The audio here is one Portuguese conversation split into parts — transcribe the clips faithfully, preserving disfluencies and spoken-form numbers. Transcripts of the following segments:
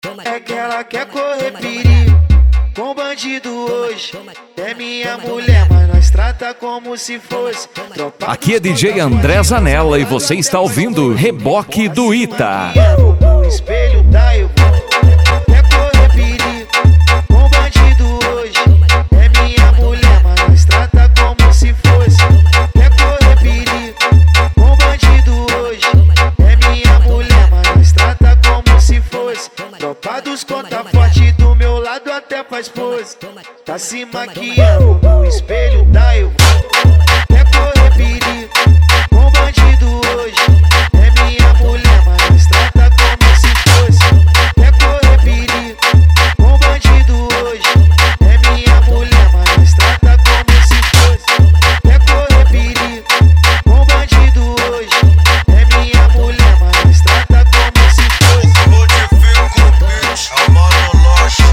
É que ela quer correr perigo com bandido hoje. É minha mulher, mas nós trata como se fosse tropa. Aqui é D J André Zanella e você está ouvindo Reboque do Ita. No espelho da eu quer correr perigo com bandido hoje. É minha mulher, mas nós trata como se fosse. Quer correr perigo com bandido hoje. É minha mulher, mas nós trata como se fosse. Tropa dos conta forte do meu lado até faz pose. Tá se maquiando no espelho da eu quer correr perigo com bandido hoje. É minha mulher, mas nós trata como se fosse. Quer correr perigo com bandido hoje. É minha mulher, mas nós trata como se fosse. Quer correr perigo com bandido hoje. É minha mulher, mas nós trata como se fosse. Modifica o beat, é o Mano Loche.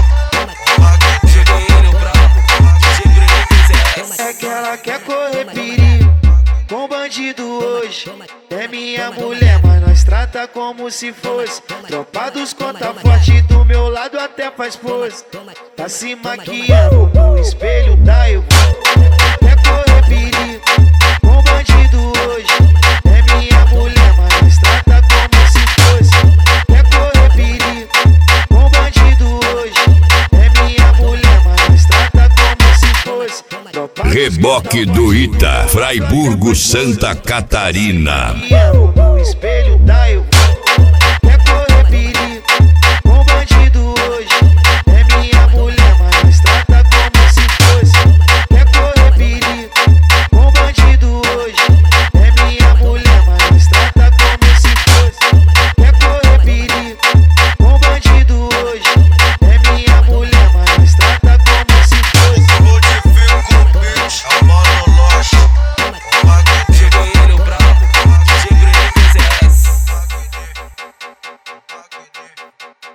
É que ela quer correr perigo com bandido hoje. É minha mulher, mas nós trata como se fosse. Tropa dos conta forte do meu lado até faz pose. Tá se maquiando no espelho da eu quer correr perigo com bandido hoje. É minha mulher, mas nós trata como se fosse. Quer correr perigo com bandido hoje. É minha mulher, mas nós trata como se fosse. Reboque do Ita, Fraiburgo, Santa Catarina. No espelho da eu